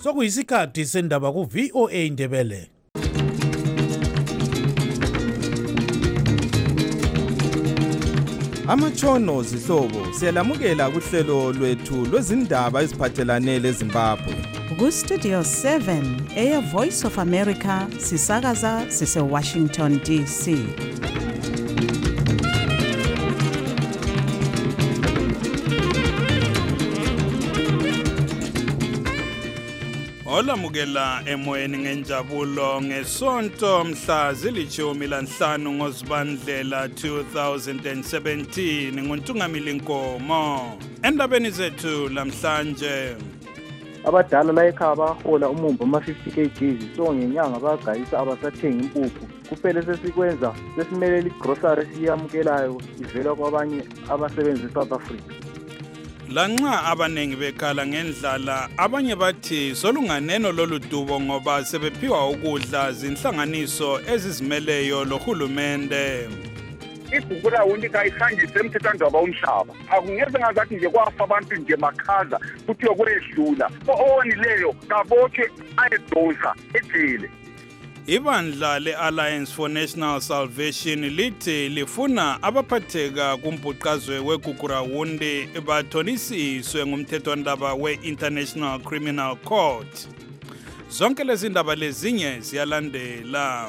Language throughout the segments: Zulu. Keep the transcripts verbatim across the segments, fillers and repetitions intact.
Sokuyisikhathi sendaba ku V O A Ndebele. Amatshono zihlobo siyalamukela kuhlelo lwethu lwezindaba eziphathelane leZimbabwe. Ku Studio seven, Air Voice of America, sisakaza sise Washington D C. Olamukela emoyeni ngenjabulo ngesonto mhla zilithumi lanhlanu ngoZibandlela two thousand seventeen nguNtungamili Nkomo. Endabeni zethu lamhlanje, abadala la ekhaya bahola umumbo ama fifty kilograms so ngenyanga bayagayisa abasathenga impuphu. Kuphela sesikwenza sesimelela igrocery siyamukelayo ivela kwabanye abasebenza eSouth Africa. Lanxa abanengi bekhala ngendlala, abanye bathi solunganeno lolu dubo ngoba sebephiwa ukudla zinhlanganiso ezizimeleyo lohulumende. Ibhukula wundi kayikhangise emthethwandaba womhlaba. Akungeze ngazathi nje kwafa abantu nje makhaza futhi yokwedlula. Owonileyo kabotshwe ayedonsa ejele. Ibandla le-Alliance for National Salvation lithi lifuna abaphatheka kumbhuqazwe weGugurawundi bathonisiswe ngumthethwandaba we-International Criminal Court. Zonke lezi ndaba lezinye ziyalandela.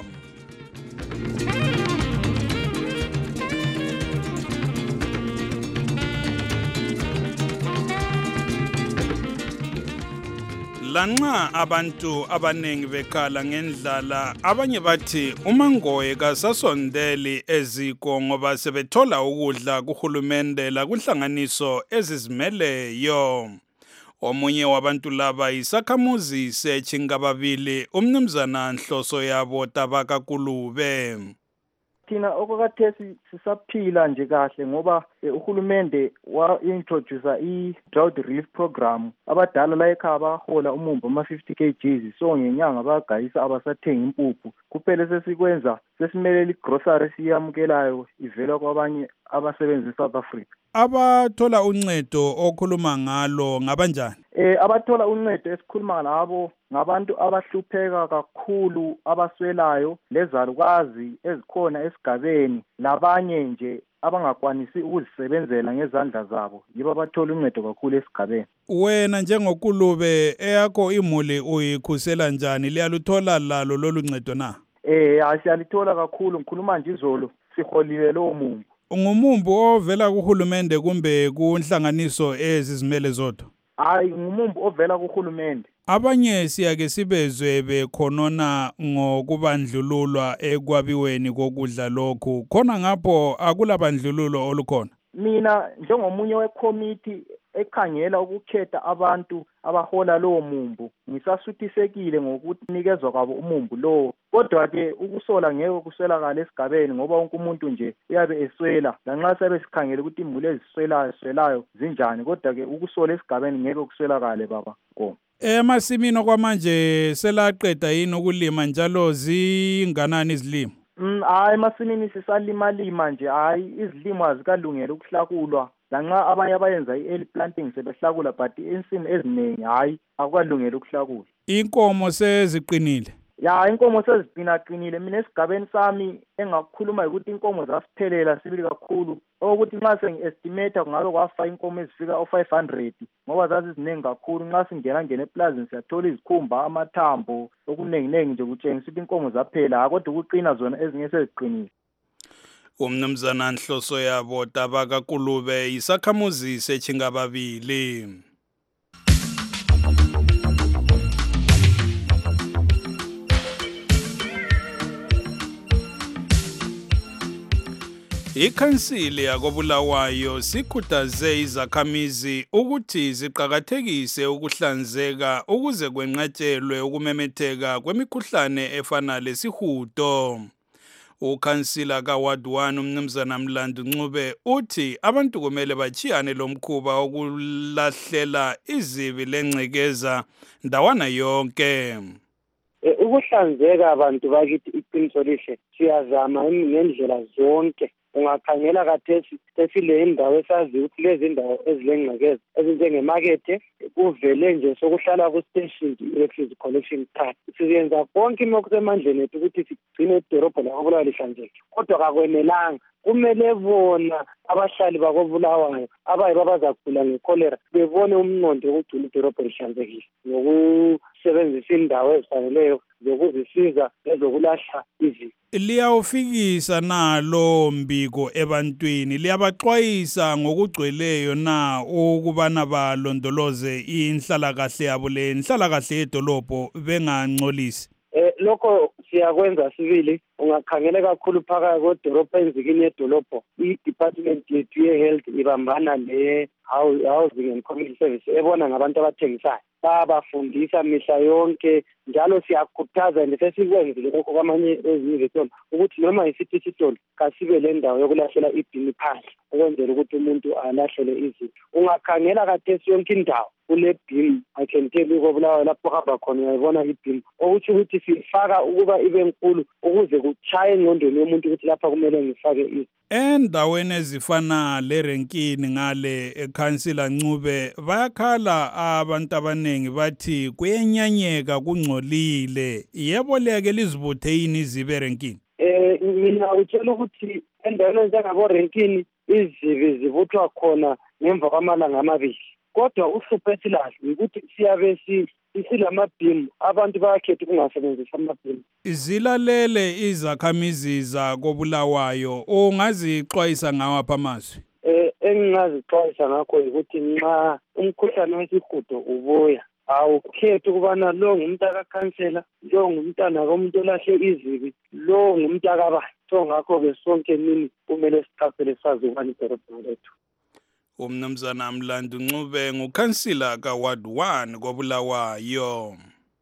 Lanxa abantu abanengi bekhala ngendlala, abanye bathi uMangoye kasasondeli eziko ngoba sebethola ukudla kuhulumende la kunhlanganiso ezizimeleyo. Omunye wabantu laba isakhamuzi seChingababili, umnumzana Nhloso yabo Tabaka Kulube. Thina okukhathesi sisaphila nje kahle ngoba uhulumende wa-introduce i-drought relief program. Abadala la ekhaya bahola umumbo ama fifty kilograms so ngenyanga bayagayisa abasathenga impuphu. Kuphela sesikwenza sesimelela igrocery siyamukelayo ivela kwabanye abasebenza eSouth Africa. Abathola uncedo okhuluma ngalo ngabanjani? Eh abathola uncedo esikhuluma ngabo ngabantu abahlupheka kakhulu abaswelayo lezalukazi ezikhona esigabeni labanye nje abangakwanisi ukuzisebenzela ngezandla zabo yibo abathola uncedo kakhulu esigabeni. Wena njengoKulube eyakho imuli uyikhusela njani, liyaluthola lalo lolu ncedo na? Eh asiyalithola kakhulu, ngikhuluma nje izolo siholile lo mumbo. Ngumumbu ovela kuhulumende kumbe kunhlanganiso ezizimele zodwa? Hayi, ngumumbu ovela kuhulumende. Abanye siyake sibezwe bekhonona ngokubandlululwa ekwabiweni kokudla lokhu. Khona ngapho akulabandlululo olukhona? Mina njengomunye wecommittee ekhangela ukukhetha abantu abahola lowo mumbu, ngisasuthisekile ngokunikezwa kwabo umumbu lowo. Kodwa ke ukusola ngeke kuswelakala esigabeni ngoba wonke umuntu nje uyabe eswela. Lanxa sabe sikhangela ukuthi imuli eziswelayo swelayo zinjani, kodwa ke ukusola esigabeni ngeke kuswelakale baba Nkomo. Emasimini kwamanje selaqeda yini ukulima njalo zinganani izilimo? Mm hayi emasimini sisalima lima nje, hayi izilimo azikalungela ukuhlakulwa. Lanxa abanye abayenza i-early planting sebehlakula but insimi eziningi hayi akukalungela ukuhlakula. Inkomo seziqinile? Ya inkomo seziqinaqinile. Mina esigabeni sami engakukhuluma ukuthi inkomo zasiphelela sibili kakhulu. Ukuthi nxa sengi-estimate kungabe kwafa inkomo ezifika o five hundred ngoba zaziziningi kakhulu. Nxa singena ngene eplazini siyathola izikhumba, amathambo, okuningi nje kutshengisa ukuthi inkomo zaphela, kodwa ukuqina zona ezinye seziqinile. Umnumzana Nhloso yabo Tabaka Kulube isakhamuzi seChingababili. Ikhansili yakoBulawayo sikhuthaze izakhamizi ukuthi ziqhakathekise ukuhlanzeka ukuze kwenqatshelwe ukumemetheka kwemikhuhlane efana lesihudo. Ukhansila kaWard one umnumzana Mlandu Ncube uthi abantu kumele bachiyane lomkhuba okulahlela izibi lencekeza ndawana yonke. Ukuhlanzeka abantu bakithi iqiniso lihle siyazama ngendlela zonke ungakhangela kathesi sesile indawo esazi ukuthi lezi indawo ezilengcekeza ezinjengemakethe kuvele nje sokuhlala ku-station i-refuse collection card. Siyenza konke imokusemandleni ethu ukuthi sigcine idorobho lakobulawayo lihlanzeke, kodwa kakwenelanga. Kumele bona abahlali bakobulawayo abayibo abazagula ngekholera bebone umnqondo wokugcina idorobho lihlanzekile ngokusebenzisa indawo ezifaneleyo zokuzisiza ezokulahla izibi. Liyawufikisa nalo mbiko ebantwini, liyabaxwayisa ngokugcweleyo na ukubana balondoloze inhlalakahle yabo le inhlalakahle yedolobho bengangcolisi? Eh lokho siyakwenza sibili. Ungakhangela kakhulu phakathi kwedolobho enzikini yedolobho i-department yethu ye-health ibambana ne-housing and community service ebona ngabantu abathengisayo, babafundisa mihla yonke njalo siyakhuthaza nje sesikwenzile lokho kwamanye ezinye izitolo ukuthi noma yisithi isitolo kasibe le ndawo yokulahlela ibhini phandle ukwenzela ukuthi umuntu alahlele izinto. Ungakhangela kathesi yonke indawo kule bhini, I can tell you kobulawayo lapho hamba khona uyayibona ibhini, okuthi ukuthi sifaka ukuba ibe nkulu ukuze kuchaye engqondweni yomuntu ukuthi lapha kumele ngifake izinto. Endaweni ezifana lerenkini ngale eKhansila Ncube bayakhala abantu abanengi bathi kuyenyanyeka kungcolile. Yebo leke lizibuthe yini izibe erenkini? Eh mina utshela ukuthi endaweni njengabo renkini izibi zivuthwa khona ngemva kwamalanga amabili. Kodwa uhlupho esilahle ukuthi siyabe silamabhimu abantu bayakhetha ukungasebenzisa amabhimu. Zilalele izakhamizi zakobulawayo, ungazixwayisa ngawapha amazwi? Eh engingazixwayisa ngakho ukuthi nxa umkhuhlane wesihudo ubuya awukhethi ukubana lo ngumntaka kansela, lo ngumntana komuntu olahle izibi, lo ngumntaka bani. So ngakho ke sonke nini kumele siqaphele sazi ukubana idorobho lethu. Umnumzana Mlandu Ncube ngukhansila ka Ward one kobulawayo.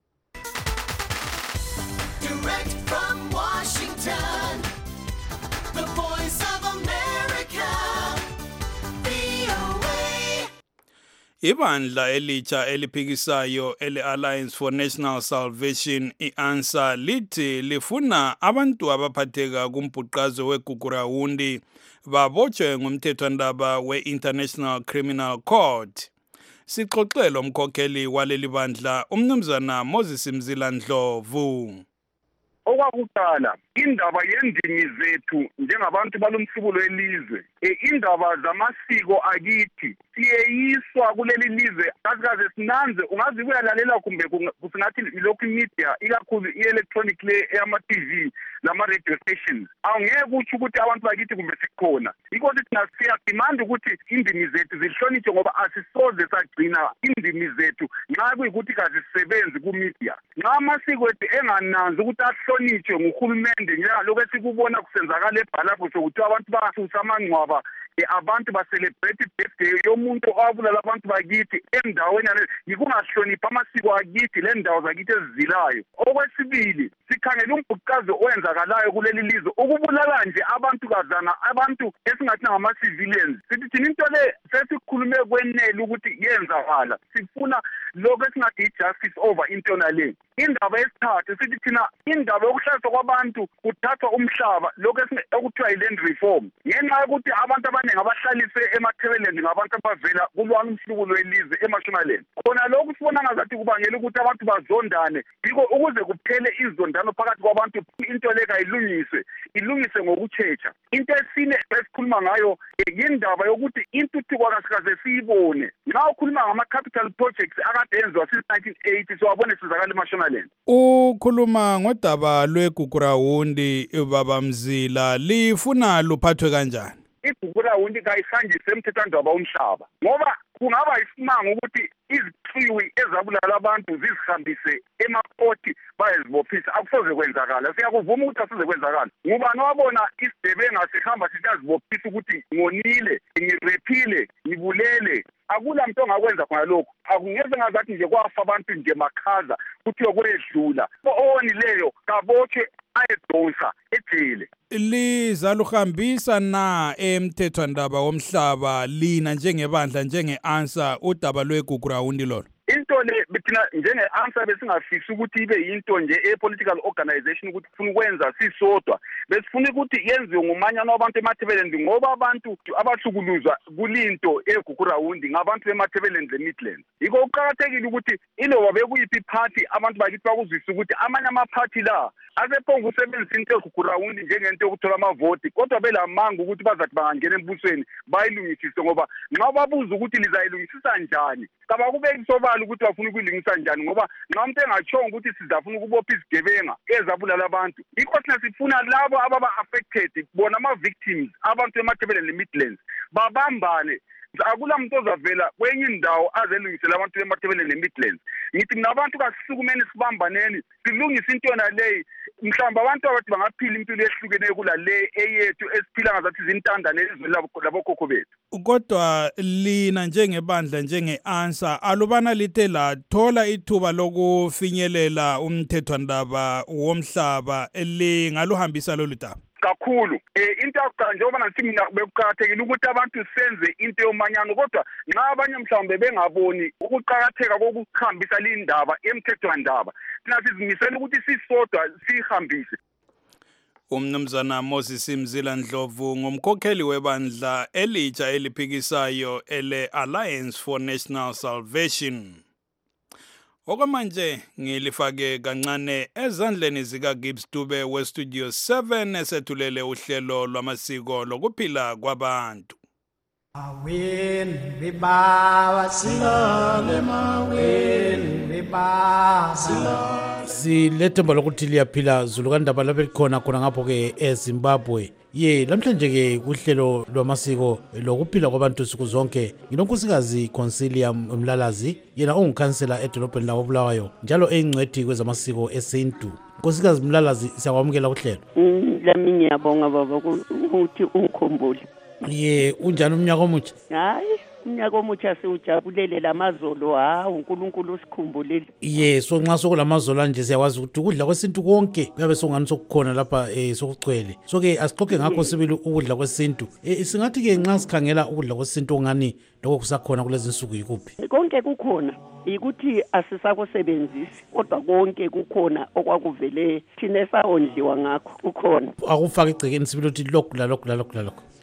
Direct from Washington, the voice of America, V O A. Ibandla elitsha eliphikisayo ele-Alliance for National Salvation i-ANSA lithi lifuna abantu abaphatheka kumbhuqazo weGugurawundi babotshwe ngumthethwandaba we-International Criminal Court. Sixoxele umkhokheli waleli bandla umnumzana Moses Mzila Ndlovu. Okwakuqala indaba yendimi zethu njengabantu balomhlubulo elizwe, indaba zamasiko akithi siyeyiswa kuleli lizwe kaze sinanze. Ungazi kuyalalela kumbe kusingathi lokhu media ikakhulu i-electronic le eyama-T V lama-radio stations awungeke kutsho ukuthi abantu bakithi kumbe sikhona. Yikho thina siyadimanda ukuthi indimi zethu zihlonitshwe ngoba asisoze sagcina indimi zethu nxa kuyikuthi kazisebenzi ku-media. Nxa amasiko ethu engananzi ukuthi ahlonitshwe nguhulumende njengalokhu esikubona kusenzakala ebhalapho sokuthi abantu basusa amangcwaba abantu ba-celebrate birthday yomuntu owabulala abantu bakithi endaweni yale yikungahlonipha amasiko akithi le ndawo zakithi ezizilayo. Okwesibili sikhangela umbhuqazo owenzakalayo kuleli lizwe ukubulala nje abantu kazana abantu esingathi ngama-civilians. Sithi thina into le sesikhulume kwenele ukuthi yenzakala, sifuna lokho esingathi i-justice over intona le. Indaba esithathu sithi thina indaba yokuhlaswa kwabantu kuthathwa umhlaba lokho okuthiwa yi-land reform ngenxa yokuthi abantu abaningi abahlalise emathebeleni ngabantu abavela kulwana umhlubulo welizwe emashumaleni. Khona lokhu sibona ngazathi kubangela ukuthi abantu bazondane, yiko ukuze kuphele izondano phakathi kwabantu into le kayilungiswe ilungiswe ngokutshetsha. Into esine esikhuluma ngayo yindaba yokuthi intuthuko kasikaze siyibone. Nxa ukhuluma ngama-capital projects akade enziwa since nineteen eighty siwabone sizakala emashumaleni. Ukhuluma ngodaba lweGugurawundi baba Mzila, lifuna luphathwe kanjani? iGugurawundi kayihanjiswe emthethwandaba womhlaba ngoba kungaba isimanga ukuthi iziqiwi ezabulala abantu zizihambise emakhoti bayezibophisa. Akusoze kwenzakala, siyakuvuma ukuthi asize kwenzakala. Ngubani wabona isigebenga sihamba siyazibophisa ukuthi ngonile, ngirephile, ngibulele? Akula muntu ongakwenza khona lokho. Akungeze ngazathi nje kwafa abantu nje makhaza kuthiwe kwedlula. Owonileyo kabotshwe ayedonsa ejele. Lizaluhambisa na emthethwandaba womhlaba lina njengebandla njenge-ANSA udaba lweGugurawundi lolo? into le bethina njenge-answer besingafisi ukuthi ibe yinto nje e-political organization ukuthi sifuna ukwenza sisodwa, besifuna ukuthi yenziwe ngumanyano wabantu eMatabeleland ngoba abantu abahlukuluzwa kulinto eGugurawundi ngabantu beMatabeleland le-Midlands. Yiko kuqakathekile ukuthi iloba bekuyiphi iphathi abantu bakithi bakuzwise ukuthi amanye amaphathi la asephonga ukusebenzisa into eGugurawundi njengento yokuthola amavoti, kodwa belamanga ukuthi bazathi bangangena embusweni bayilungisise, ngoba nxa babuza ukuthi lizayilungisisa njani kabakubeki sobala ukuthi bafuna ukuyilungisa njani, ngoba nxa umuntu engachonga ukuthi sizafuna ukubopha izigebenga ezabulala abantu. Yikho thina sifuna labo ababa-affected bona ama-victims abantu eMatabeleland le-Midlands babambane. Akula muntu ozavela kwenye indawo azelungisela abantu beMatabeleland le-Midlands. Ngithi mina abantu kasisukumeni sibambaneni silungise into yona leyi, mhlawumbe abantu abathi bangaphila impilo ehlukeneyo kula le eyethu esiphila ngazathi izintandane ezweni labokhokho bethu. Kodwa lina njengebandla njenge-answer alubana lithe lathola ithuba lokufinyelela umthethwandaba womhlaba lingaluhambisa lolu daba kakhulu. Eh into yokuqala njengoba nathi mina bekuqakathekile ukuthi abantu senze into yomanyano, kodwa nxa abanye mhlawumbe bengaboni ukuqakatheka kokuhambisa lindaba emthethwandaba, thina sizimisela ukuthi sisodwa sihambise. Umnumzana Moses Mzila Ndlovu ngumkhokheli webandla elitsha eliphikisayo ele Alliance for National Salvation. Okwamanje ngilifake kancane ezandleni zika Gibbs Dube we Studio seven esethulele uhlelo lwamasiko lokuphila kwabantu. Awen bibawa silale mawen bibawa silale silethemba lokuthi liyaphila Zulu kandaba lapho likhona khona ngapho ke eZimbabwe. Ye namhlanje ke kuhlelo lwamasiko lokuphila kwabantu siku zonke nginonkosikazi Concilium Mlalazi, yena ongukhansela edolobheni la Bulawayo njalo eyingcwethi kwezamasiko eSintu. Nkosikazi Mlalazi, siyakwamukela kuhlelo. Lami ngiyabonga baba ukuthi ungikhumbule. Ye unjani umnyaka omutsha? Hayi, umnyaka omutsha siwujabulele lamazolo, hawu uNkulunkulu usikhumbulile. Ye so nxa sokulamazolo nje siyakwazi ukuthi ukudla kwesintu konke kuyabe sokungani sokukhona lapha eh sokucwele. So ke asixoxe ngakho sibili ukudla kwesintu. Eh singathi ke nxa sikhangela ukudla kwesintu ngani lokho kusakhona kulezi insuku yikuphi? Konke kukhona, ikuthi asisakusebenzisi kodwa konke kukhona okwakuvele thina esawondliwa ngakho kukhona. Akufaka igcekeni sibili ukuthi lokhu la lokhu la lokhu la lokhu.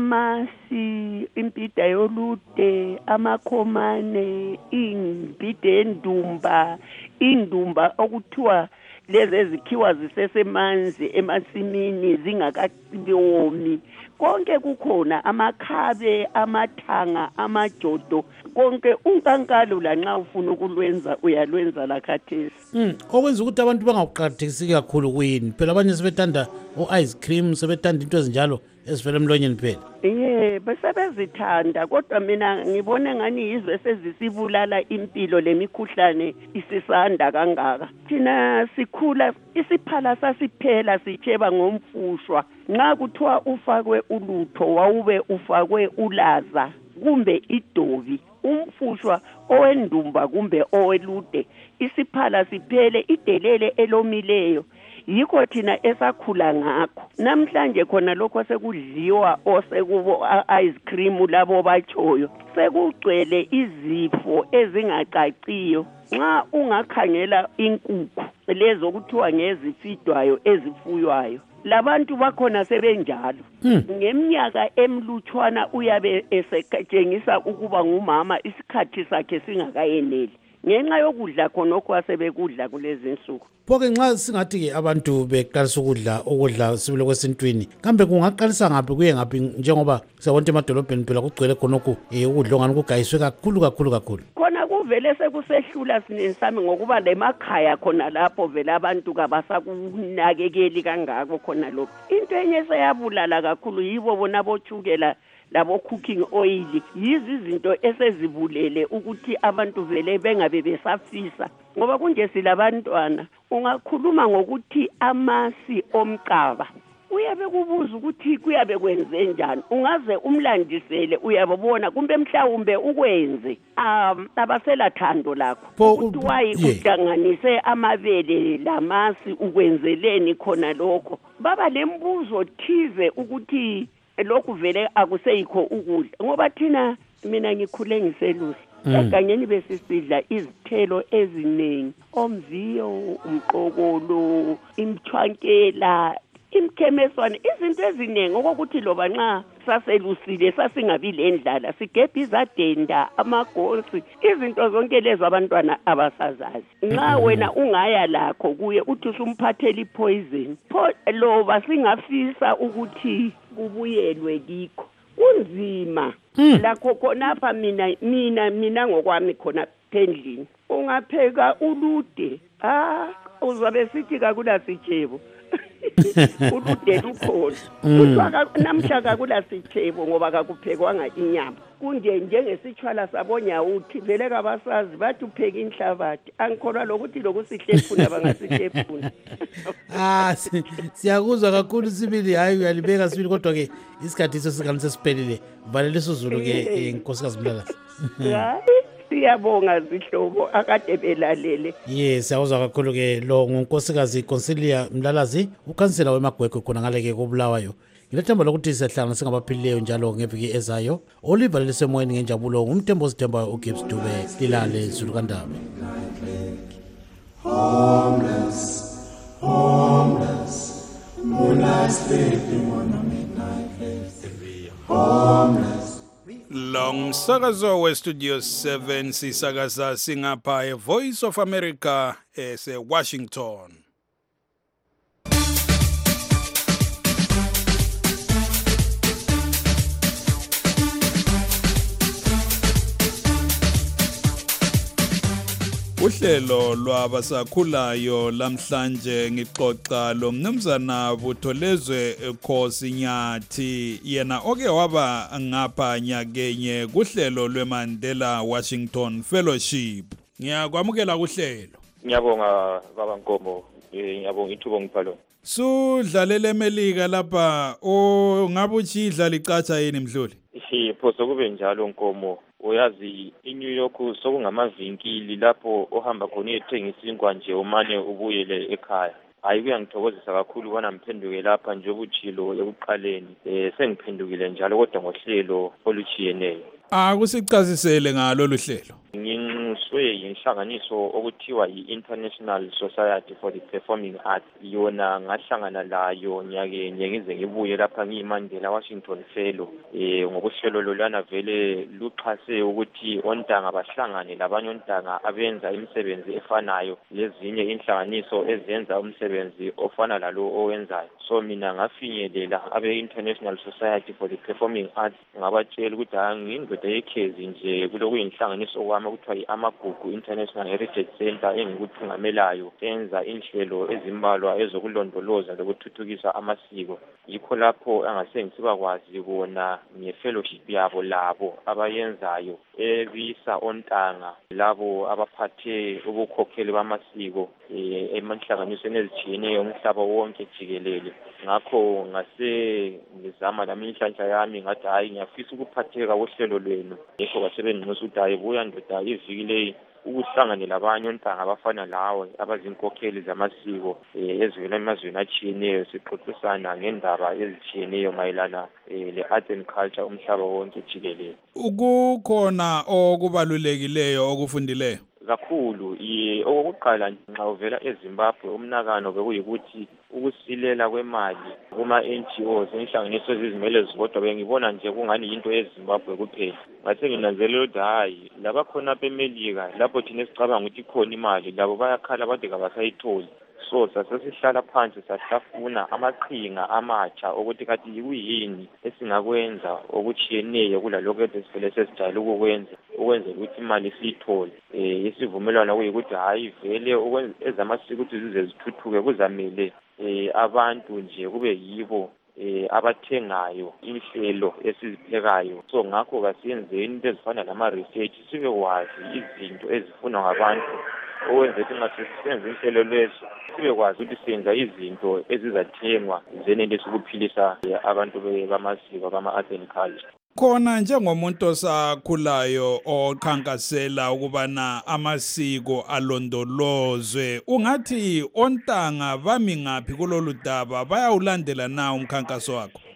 Amasi, impida yolude, amakhomane, impida endumba, indumba okuthiwa lezi ezikhiwa zisesemanzi emasimini zingakawomi. Konke kukhona, amakhabe, amathanga, amajodo, konke unkankalo la nxa ufuna ukulwenza uyalwenza la khathesi. Mm, okwenza ukuthi abantu bangakuqakathekisi kakhulu kuyini? Phela abanye sebethanda o-ice cream, sebethanda into ezinjalo ezivela emlonyeni phela. Yeah, besebezithanda kodwa mina ngibone ngani yizwe sezisibulala impilo lemikhuhlane isisanda kangaka. Thina sikhula isiphala sasiphela sitsheba ngomfushwa. Nxa kuthiwa ufakwe ulutho wawube ufakwe ulaza kumbe idobi, umfushwa owendumba kumbe owelude, isiphala siphele idelele elomileyo. Yikho thina esakhula ngakho. Namhlanje khona lokho sekudliwa osekubo ice cream labo bachoyo. Sekugcwele izifo ezingacaciyo. Nxa ungakhangela inkukhu lezo kuthiwa ngezifidwayo ezifuywayo, labantu bakhona sebenjalo. Hmm. Ngeminyaka emlutshwana uyabe esetshengisa ukuba ngumama isikhathi sakhe singakayeneli ngenxa yokudla khonokho asebekudla kulezi insuku. Phoke nxa singathi ke abantu beqalisa ukudla ukudla sibile kwesintwini, kambe kungaqalisa ngaphi kuye ngaphi njengoba siyabona emadolobheni phela kugcwele khonokho eh ukudla ngani kugayiswe kakhulu kakhulu kakhulu. Khona kuvele sekusehlula sinisami ngokuba lemakhaya khona lapho vele abantu kabasakunakekeli kangako khona lokho. Into enye seyabulala kakhulu yibo bona bochukela labo cooking oil, yizi izinto esezibulele ukuthi abantu vele bengabe besafisa ngoba kunje silabantwana. Ungakhuluma ngokuthi amasi omcaba uyabe kubuza ukuthi kuyabe kwenze njani, ungaze umlandisele uyabona kumbe mhlawumbe ukwenze um abasela thando lakho ukuthi wayi kuhlanganise amabele lamasi ukwenzeleni khona lokho. Baba lembuzo thize ukuthi lokhu vele akuseyikho ukudla ngoba thina mina ngikhule ngiselusi. egangeni besisidla izithelo eziningi, omviyo, umqokolo, imthwankela, imkhemeswane, izinto eziningi okokuthi loba nxa saselusile sasingabi lendlala sigebha izadenda, amagosi, izinto zonke lezo abantwana abasazazi. Nxa wena ungaya lakho kuye uthi usumphathela ipoison, pho loba singafisa ukuthi kubuyelwe kikho kunzima. Lakho khonapha mina mina mina ngokwami khona pendlini ungapheka ulude, ah uzabe sithi kakula sitshebo ulude lukhona kuthiwa namhla kakula sitshebo ngoba kakuphekwanga inyama. Kunje njengesitshwala sabonyawuthi vele kabasazi bathi upheka inhlabathi, angikholwa lokuthi lokusihlephuna bangasihlephuna. Ah si- siyakuzwa kakhulu Sibili, hayi uyalibeka Sibili, kodwa ke isikhathi sesingani sesiphelile. Valela isizulu ke eh, nkosikazi Mlalasi. Hayi siyabonga zihlobo akade belalele. Yes, siyakuzwa kakhulu ke lo ngunkosikazi Consilia Mlalazi, ukhansela weMagwegwe khona ngale ke koBulawayo. Ngilethemba lokuthi siyahlangana singabaphilileyo njalo ngeviki ezayo. Oliver lesemoyeni ngenjabulo ngumthembo sithemba uGibbs Dube lilale Zulu kaNdaba. Homeless, homeless, moonlight sleeping on a midnight place. Homeless. Lo msakazo westudio seven sisakaza singapha eVoice of America ese Washington. Uhlelo lwabasakhulayo lamhlanje ngixoxa lo mnumzana Butholezwe Khosi Nyathi, yena oke waba ngapha nyakenye kuhlelo lweMandela Washington Fellowship. Ngiyakwamukela kuhlelo. Ngiyabonga baba Nkomo, eh ngiyabonga ithubo ngiphalona. Sudlalele eMelika lapha, o ngabe uchidla licatsha yini mhloli? Iphoso kube njalo Nkomo. Uyazi iNew York sokungamavinkili lapho ohamba khona uyethengisa ingwa nje umane ubuyele ekhaya. Hayi kuyangithokozisa kakhulu bona ngiphenduke lapha nje obuchilo ekuqaleni. Eh sengiphendukile njalo kodwa ngohlelo oluchiyeneyo. Akusicazisele ngalo luhlelo. Nginxuswe yinhlanganiso okuthiwa yi-International Society for the Performing Arts. Yona ngahlangana layo nyake ngize ngibuye lapha ngiyiMandela Washington Fellow. Eh ngokuhlelo lolana vele luxhase ukuthi ontanga bahlangane labanye ontanga abenza imisebenzi efanayo lezinye inhlanganiso ezenza umsebenzi ofana lalo owenzayo. So mina ngafinyelela abe-International Society for the Performing Arts ngabatshela ukuthi angiyindoda yekhezi nje kulokuyinhlanganiso kwami okuthiwa yi-Amagugu International Heritage Center engikuthungamelayo enza inhlelo ezimbalwa ezokulondoloza lokuthuthukisa amasiko. Yikho lapho angasengisiba kwazi bona nge-fellowship yabo labo abayenzayo ebisa ontanga labo abaphathe ubukhokheli bamasiko emanhlanganisweni ezitshiyeneyo umhlaba wonke jikelele. Ngakho ngase ngizama nami inhlanhla yami ngathi hayi ngiyafisa ukuphatheka kohlelo lwenu. Yikho basebenzisa ukuthi hayi buya ndoda iviki leyi ukuhlangane labanye ontanga abafana lawe abazinkokheli zamasiko ezivela emazweni atshiyeneyo sixoxisana ngendaba ezitshiyeneyo mayelana le-art and culture umhlaba wonke jikelele. Ukukhona okubalulekileyo okufundileyo kakhulu okokuqala nxa uvela eZimbabwe umnakano bekuyikuthi ukusilela kwemali kuma-N G Os inhlanganiso ezizimele zodwa bengibona nje kungani into eZimbabwe kuphela. Ngase nginanzelela ukuthi hayi labakhona apha eMelika lapho thina esicabanga ukuthi ikhona imali labo bayakhala bade kabasayitholi. So sasesihlala phansi sahlafuna amaqhinga amatsha ukuthi kathi yikuyini esingakwenza okuchiyeneyo kulalokho esivele sesijayele ukukwenza ukwenza ukuthi imali siyithole. Eh isivumelwano kuyikuthi hayi vele ezamasiko ukuthi zize zithuthuke kuzamele eh abantu nje kube yibo eh abathengayo inhlelo esiziphekayo. So ngakho kasiyenzeni into ezifana nama research sibe kwazi izinto ezifunwa ngabantu owenza ukuthi ngasisenze inhlelo leso sibe kwazi ukuthi senza izinto ezizathengwa zenele sokuphilisa abantu bamasiko bama-art and culture. Khona njengomuntu osakhulayo oqhankasela ukubana amasiko alondolozwe, ungathi ontanga bami ngaphi kulolu daba bayawulandela na umkhankaso wakho?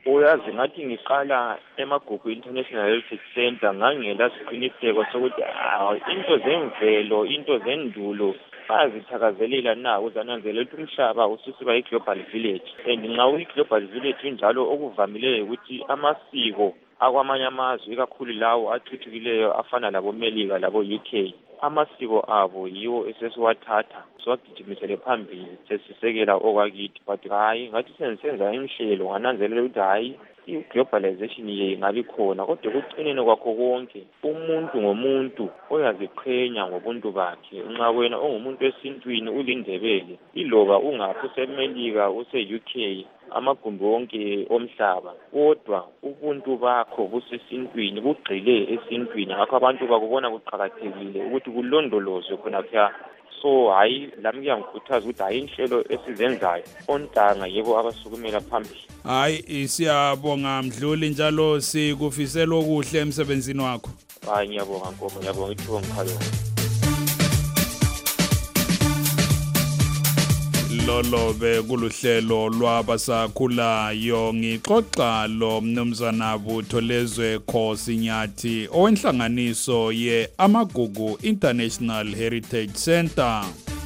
uyazi ngathi ngiqala eMagugu International Heritage Center ngangela siqiniseko sokuthi into zemvelo into zendulo bayazithakazelela na uzananzelela ukuthi umhlaba ususiba i-global village and nxa uyi-global village njalo okuvamileyo ukuthi amasiko akwamanye amazwe ikakhulu lawo athuthukileyo afana labo Melika labo U K amasiko abo yiwo esesiwathatha siwagijimisele phambili sesisekela okwakithi but hayi ngathi senza imhlelo ngananzelela ukuthi hayi i-globalization ye ngabi khona kodwa kucinene kwakho konke umuntu ngomuntu oyaziqhenya ngobuntu bakhe nxa wena ongumuntu esintwini ulindebele iloba ungaphi usemelika use-U K amagumbi wonke omhlaba kodwa ubuntu bakho busesintwini bugxile esintwini ngakho abantu bakubona kuqhakathekile ukuthi kulondolozwe khona phya so hayi lami kuyangikhuthaza ukuthi hayi inhlelo esizenzayo ontanga yebo abasukumela phambili. Hayi siyabonga Mdluli njalo sikufisela okuhle emsebenzini wakho. Hayi ngiyabonga Nkomo ngiyabonga ithuba ngikhalo. Lolo bekuluhlelo lwabasakhulayo ngixoxa lo mnumzana Butholezwe Khosi Nyathi owenhlanganiso ye Amagugu International Heritage Center.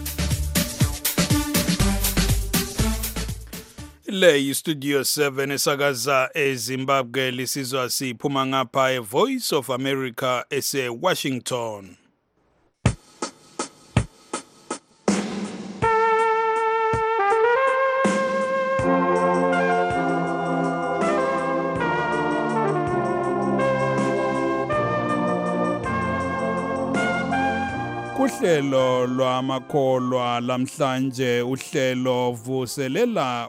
Le studio seven esakaza eZimbabwe lisizwa siphuma ngapha e Voice of America ese Washington. Uhlelo lwamakholwa lamhlanje uhlelo vuselela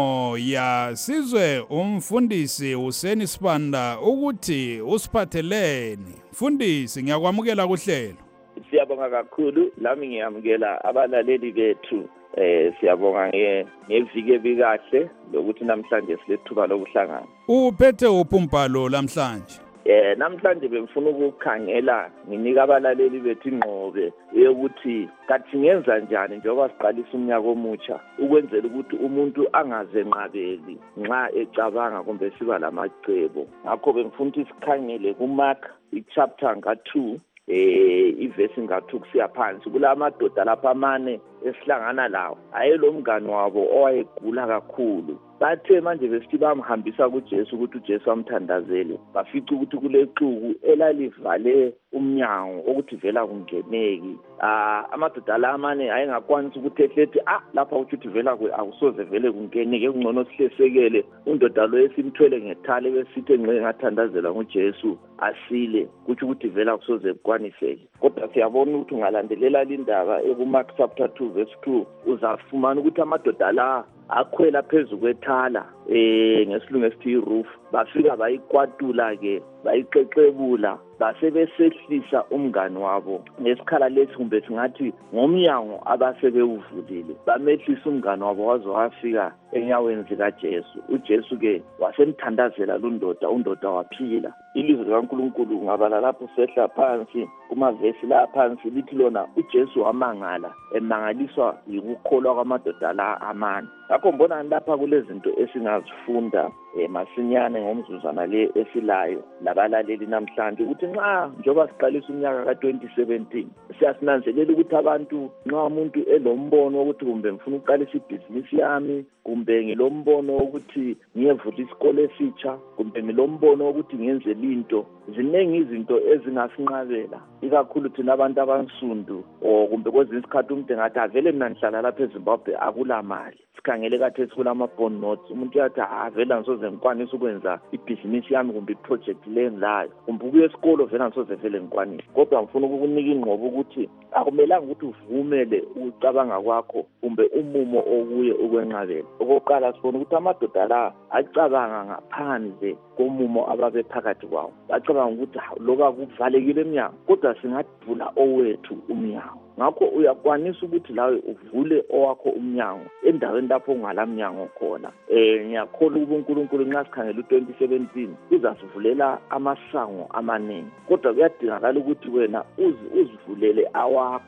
umoya sizwe umfundisi Huseni Sibanda ukuthi usiphatheleni. Mfundisi ngiyakwamukela kuhlelo. Siyabonga kakhulu lami ngiyamukela abalaleli bethu eh siyabonga ngeviki ebikahle lokuthi namhlanje silethuba lokuhlangana. Uphethe uphumbalo lamhlanje. Eh namhlanje bengifuna ukukhangela nginika abalaleli bethu ingqobe yokuthi kathi ngenza njani njengoba siqalisa umnyaka omutsha ukwenzela ukuthi umuntu angazenqabeli nxa ecabanga kumbe siba lamacebo. Ngakho bengifuna ukuthi sikhangele kuMark ichapter nga two eh ivesi nga two kusiya phansi kula madoda lapha amane esihlangana lawo ayelo mngani wabo owayegula kakhulu. Bathe manje besithi bamhambisa kuJesu ukuthi uJesu amthandazele bafica ukuthi kule xuku elalivale umnyango ukuthi vela kungeneki. Ah amadoda la amane ayengakwanisa ukuthi ehlethi ah lapha ukuthi vela akusoze vele kungeneke kungcono sihlesekele undoda lo esimthwele ngethale besithe nxe ngathandazela ngoJesu asile kuthi ukuthi vela kusoze kukwaniseke. Kodwa siyabona ukuthi ungalandelela lindaba ebuMark chapter two verse two uzafumana ukuthi amadoda la akhwela phezulu kwethala eh ngesilungu esithi roof bafika bayikwatula ke bayiqeqebula basebesehlisa umngani wabo ngesikhala lesi kumbe singathi ngomnyango abasebewuvulile bamehlisa umngani wabo waze wafika enyaweni zikaJesu. uJesu ke wasemthandazela lo ndoda undoda waphila. Ilizwi likaNkulunkulu ngabala lapho sehla phansi kumavesi la phansi lithi lona uJesu wamangala emangaliswa yikukholwa kwamadoda la amane. Ngakho mbona lapha kulezinto esingazifunda emasinyane ngomzuzwana le esilayo labalaleli namhlanje ukuthi nxa njoba siqalisa umnyaka ka twenty seventeen siyasinanzelela ukuthi abantu nxa umuntu elombono ukuthi kumbe ngifuna ukuqalisa ibhizinisi yami kumbe ngilombono ukuthi ngiyevula isikole esitsha kumbe ngilombono ukuthi ngenze into ziningi izinto ezingasinqabela ikakhulu thina abantu abansundu o kumbe kwezinye isikhathi umuntu engathi avele mina ngihlala lapha eZimbabwe akula mali sikhangele kathi sikulama bond notes umuntu yathi avela ngisoze ngikwanisa ukwenza ibhizinisi yami kumbe iproject lenzayo kumbe ukuye esikolo vela ngisoze vele ngikwanisa. Kodwa ngifuna ukukunika ingqobo ukuthi akumelanga ukuthi uvumele ukucabanga kwakho kumbe umumo okuye ukwenqabela. Okokuqala sifuna ukuthi amadoda la acabanga ngaphandle komumo ababe phakathi kwawo bacabanga ukuthi loba kuvalekile eminyango kodwa singadvula owethu umnyango. Ngakho uyakwanisa ukuthi lawe uvule owakho umnyango endaweni lapho ungalamnyango khona. Eh ngiyakholwa ukuthi uNkulunkulu nxa sikhangela u twenty seventeen uzasivulela amasango amaningi kodwa kuyadingakala ukuthi wena uzivulele awakho ube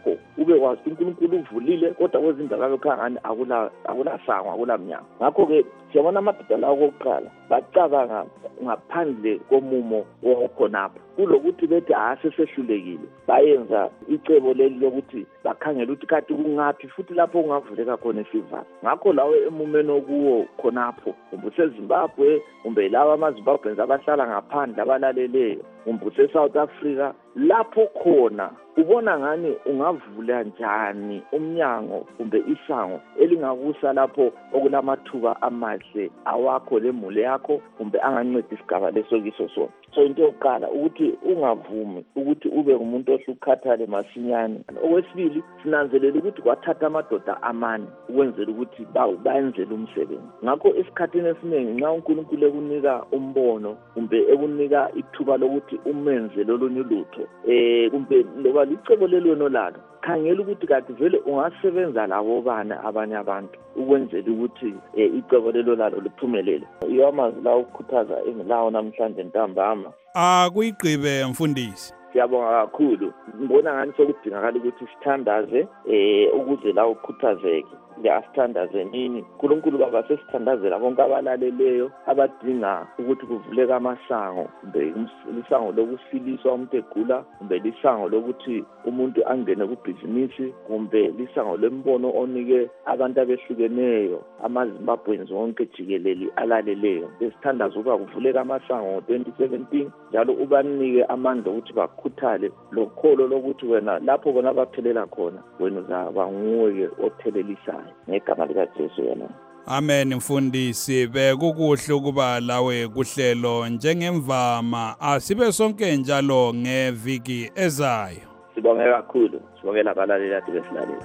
ube kwazi uNkulunkulu uvulile kodwa kwezindawo lokhangani akula akulasango akulamnyango. Ngakho-ke siyabona amadoda lawo kokuqala bacabanga ngaphandle komumo wokhonapha kulokuthi bethi asesehlulekile bayenza icebo leli lokuthi bakhangela ukuthi kade kungaphi futhi lapho kungavuleka khona isivalo. Ngakho lawe emumeni okuwo khonapho kumbe useZimbabwe kumbe lawa amaZimbabweans abahlala ngaphandle abalaleleyo kumbe useSouth Africa lapho khona ubona ngani ungavula njani umnyango kumbe isango elingakusa lapho okulamathuba amahle awakho lemule yakho kumbe anganceda isigaba leso kiso sona. So into yokuqala ukuthi ungavumi ukuthi ube umuntu ohlukhathale masinyane. Okwesibili sinanzelela ukuthi kwathatha amadoda amane ukwenzela ukuthi bayenzele umsebenzi. Ngakho esikhathini esiningi nxa uNkulunkulu ekunika umbono kumbe ekunika ithuba lokuthi umenze lolunye lutho eh kumbe loba licebo lelweno lalo khangela ukuthi kade vele ungasebenza labo bana abanye abantu ukwenzela ukuthi icebo lelo lalo liphumelele. Iyamazi la ukukhuthaza engilawo namhlanje ntambama akuyigqibe mfundisi. Siyabonga kakhulu. Ngibona ngani sokudingakala ukuthi sithandaze eh ukuze la ukhuthazeke. Asithandaze nini uNkulunkulu baba sesithandazela bonke abalaleleyo abadinga ukuthi kuvuleka amasango kumbe lisango lokusiliswa umuntu egula kumbe lisango lokuthi umuntu angene kubhizinisi kumbe lisango lembono onike abantu abehlukeneyo amaZimbabweans wonke jikelele alaleleyo. Besithandaza ukuba kuvuleka amasango ngo twenty seventeen njalo ubanike amandla ukuthi bakhuthale lokholo lokuthi wena lapho bona baphelela khona wena uzaba nguwe othelelisayo ngegama likaJesu yena. Amen mfundisi. Bekukuhle ukuba lawe kuhlelo njengemvama asibe sonke njalo ngeviki ezayo. Sibonge kakhulu. Sibongela abalaleli ade besilalela.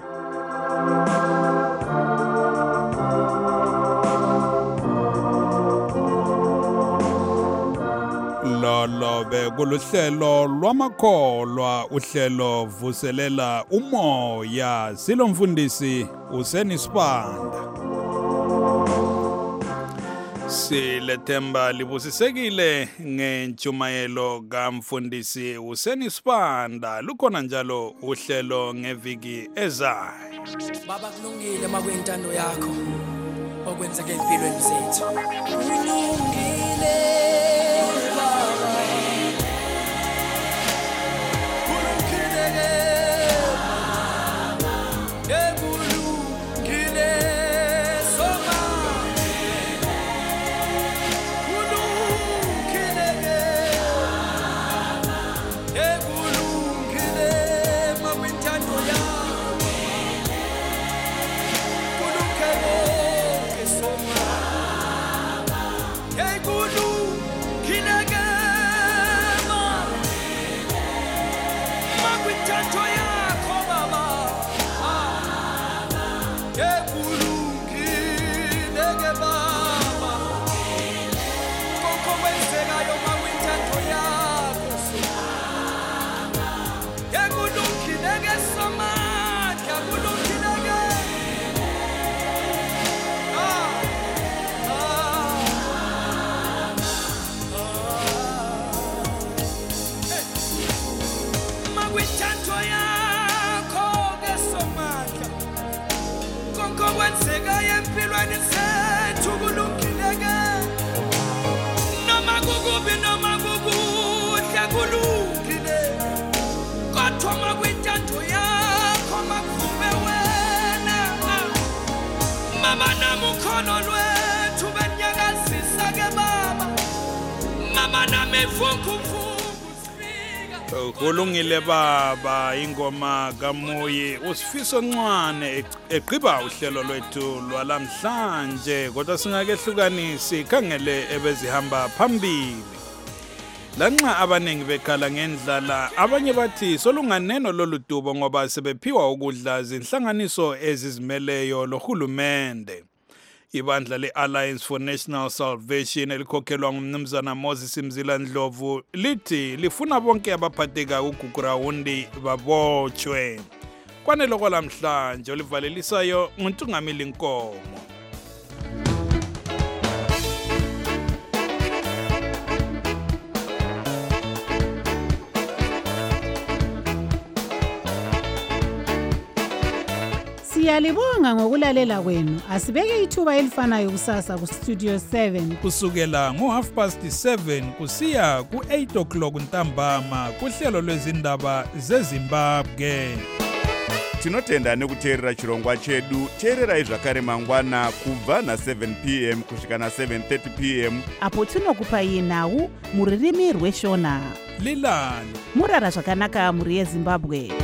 Lolo bekuluhlelo lwamakholwa uhlelo vuselela umoya silo mfundisi uSenisibanda. Silethemba libusisekile ngentshumayelo kamfundisi uSenisibanda. Lukhona njalo uhlelo ngeviki ezayo. Baba kulungile makwintando yakho okwenzeke empilweni zethu. Kulungile Kulungile baba ingoma kaMoyi usifiso ncwane eqhiba uhlelo lwethu lwalamhlanje kodwa singakehlukanisi khangele ebezihamba phambili. Lanxa abanengi bekhala ngendlala abanye bathi solunganeno loludubo ngoba sebephiwa ukudla zinhlanganiso ezizimeleyo lohulumende. Ibandla le-Alliance for National Salvation elikhokhelwa ngumnumzana Moses Mzila Ndlovu lithi lifuna bonke abaphatheka uGugurawundi babotshwe. Kwanele kwalamhlanje olivalelisayo nguNtungamili Nkomo. Siyalibonga ngokulalela kwenu. Asibeke ithuba elifanayo kusasa ku Studio seven. Kusukela ngo half past seven kusiya ku eight o'clock ntambama kuhlelo lwezindaba zeZimbabwe. Tinotenda nekuteerera chirongwa chedu. Teererai zvakare mangwana kubva na seven p m kusvika na seven thirty p m apo tinokupai nhau muririmi rweshona. Lilani Murara zvakanaka muri yeZimbabwe.